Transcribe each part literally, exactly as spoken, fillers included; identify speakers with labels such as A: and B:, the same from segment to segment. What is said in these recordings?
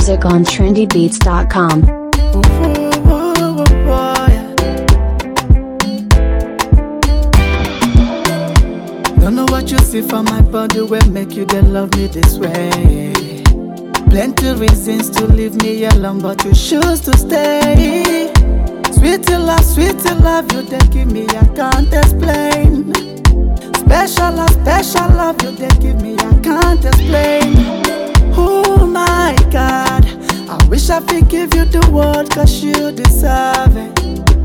A: music on trendy beats dot com.
B: Don't know what you see from my body will make you then love me this way. Plenty reasons to leave me alone, but you choose to stay. Sweet love, sweet love, you they give me, I can't explain. Special love, special love, you they give me, I can't explain. Oh my God, I wish I could give you the world, cause you deserve it.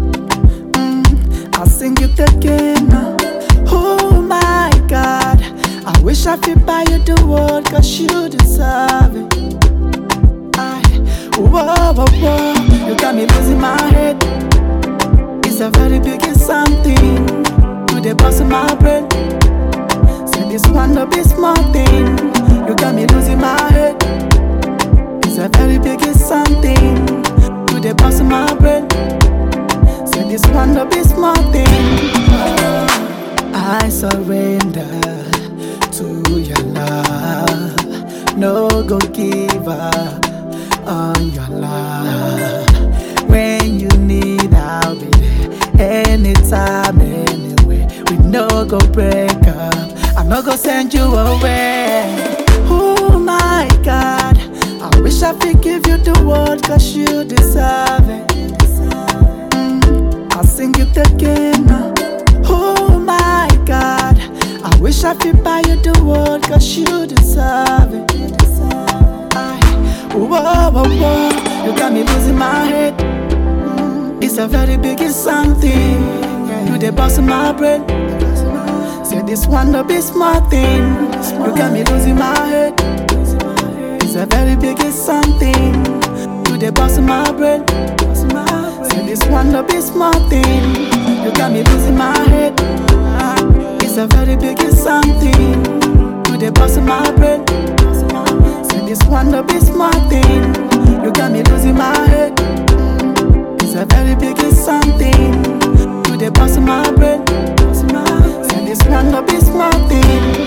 B: mm, I'll sing it again. Oh my God, I wish I could buy you the world, cause you deserve it. I, whoa, whoa, whoa, you got me losing my head. It's a very big something. You the boss of my brain. Say this one no be small thing. You got me losing my head. It's a very big something. You the boss of my brain. Say this one no be small thing. I surrender to your love. No go give up on your love. When you need, I'll be there. Anytime, anywhere. We no go break up. I'm not gonna send you away. Oh my God, I wish I could give you the world, cause you deserve it. mm, I'll sing it again. Oh my God, I wish I could buy you the world, cause you deserve it. I, whoa, whoa, whoa, you got me losing my head. mm, It's a very big something. You the boss of my brain. Say this one no be small thing. You got me losing my head. It's a very big something. You the boss of my brain. Say this one no be small thing. You got me losing my head. It's a very big something. You the boss of my brain. Say this one no be small thing. You got me losing my head. It's a very big something. You the boss of my brain. Say this one no be small thing.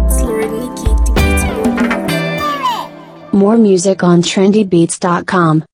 A: More music on trendy beats dot com.